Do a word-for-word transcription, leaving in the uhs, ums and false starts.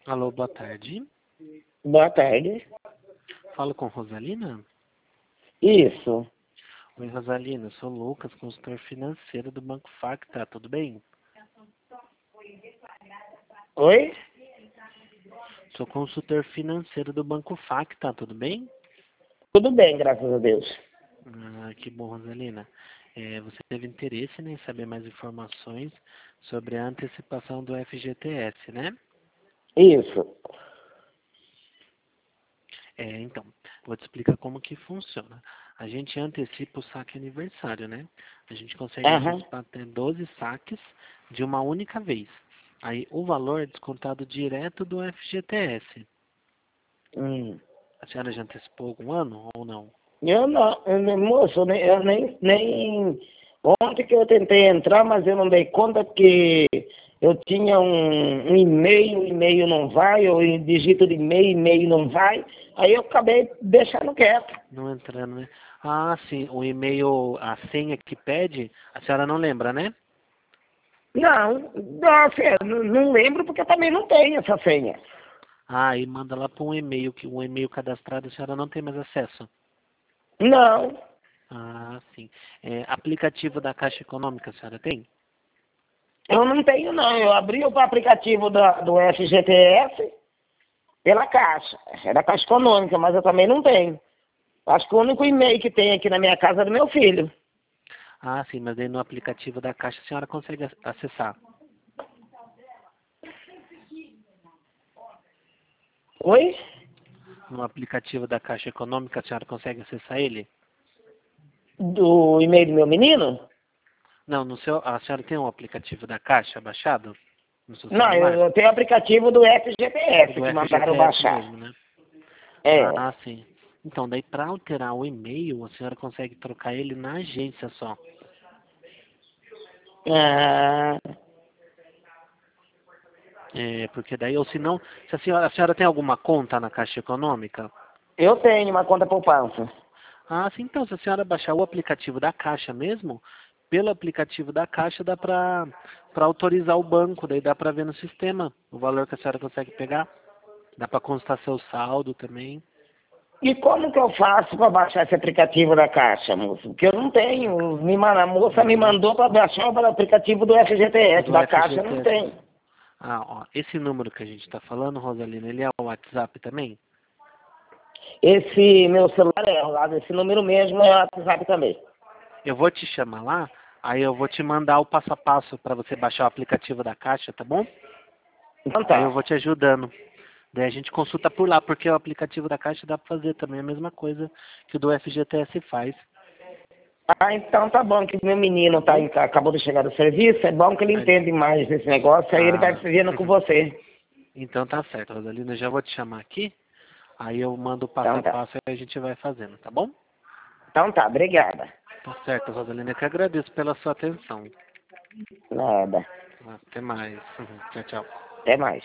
Alô, boa tarde. Boa tarde. Falo com Rosalina? Isso. Oi, Rosalina, eu sou o Lucas, consultor financeiro do Banco Facta, tudo bem? Oi? Sou consultor financeiro do Banco Facta, tudo bem? Tudo bem, graças a Deus. Ah, que bom, Rosalina. É, você teve interesse, né, em saber mais informações sobre a antecipação do F G T S, né? Isso. É, então, vou te explicar como que funciona. A gente antecipa o saque aniversário, né? A gente consegue Aham. antecipar até doze saques de uma única vez. Aí o valor é descontado direto do F G T S. Hum. A senhora já antecipou algum ano ou não? Eu não, eu, nem- moço, eu nem, eu nem, nem... Ontem que eu tentei entrar, mas eu não dei conta que eu tinha um, um e-mail, o e-mail não vai, eu digito de e-mail, e-mail não vai. Aí eu acabei deixando quieto. Não entrando, né? Ah, sim, o e-mail, a senha que pede, a senhora não lembra, né? Não, nossa, eu não, não lembro porque eu também não tenho essa senha. Ah, e manda lá para um e-mail, que um e-mail cadastrado a senhora não tem mais acesso. Não, Ah, sim. É, aplicativo da Caixa Econômica, a senhora tem? eu não tenho não. Eu abri o aplicativo da, do F G T S pela Caixa. É da Caixa Econômica, mas eu também não tenho. Acho que o único e-mail que tem aqui na minha casa é do meu filho. Ah, sim, mas aí no aplicativo da Caixa a senhora consegue ac- acessar. Oi? No aplicativo da Caixa Econômica a senhora consegue acessar ele? Do e-mail do meu menino? Não, no seu, a senhora tem um aplicativo da Caixa baixado no seu Não, eu, celular? eu tenho o aplicativo do F G T O S do que mandaram F G T S baixar. mesmo, né? É. Ah, sim. Então, daí para alterar o e-mail, a senhora consegue trocar ele na agência só. Ah, É, porque daí, ou se não, se a senhora, a senhora tem alguma conta na Caixa Econômica? eu tenho uma conta poupança. Ah, sim, então, se a senhora baixar o aplicativo da Caixa mesmo, pelo aplicativo da Caixa dá para para autorizar o banco, daí dá para ver no sistema o valor que a senhora consegue pegar. Dá para constar seu saldo também. E como que eu faço para baixar esse aplicativo da Caixa, moço? Porque eu não tenho. Me, man- a moça me Uhum. mandou para baixar o aplicativo do F G T O S, do da Caixa eu não F G T S. tenho. Ah, ó, esse número que a gente está falando, Rosalina, ele é o WhatsApp também? Esse meu celular é lá, esse número mesmo é o WhatsApp também. Eu vou te chamar lá, aí eu vou te mandar o passo a passo para você baixar o aplicativo da Caixa, tá bom? Então Aí eu tá. vou te ajudando. Daí a gente consulta por lá, porque o aplicativo da Caixa dá para fazer também a mesma coisa que o do F G T S faz, Ah, então tá bom, que meu menino tá tá bom? em, acabou de chegar do serviço, é bom que ele Aí- entende mais desse negócio, aí ele vai Ah, vendo com você. então tá certo, Rosalina, eu já vou te chamar aqui, aí eu mando o passo Então a tá. passo e a gente vai fazendo, tá bom? Então tá, obrigada. Tá certo, Rosalina, eu que agradeço pela sua atenção. Nada. Até mais. Tchau, tchau. Até mais.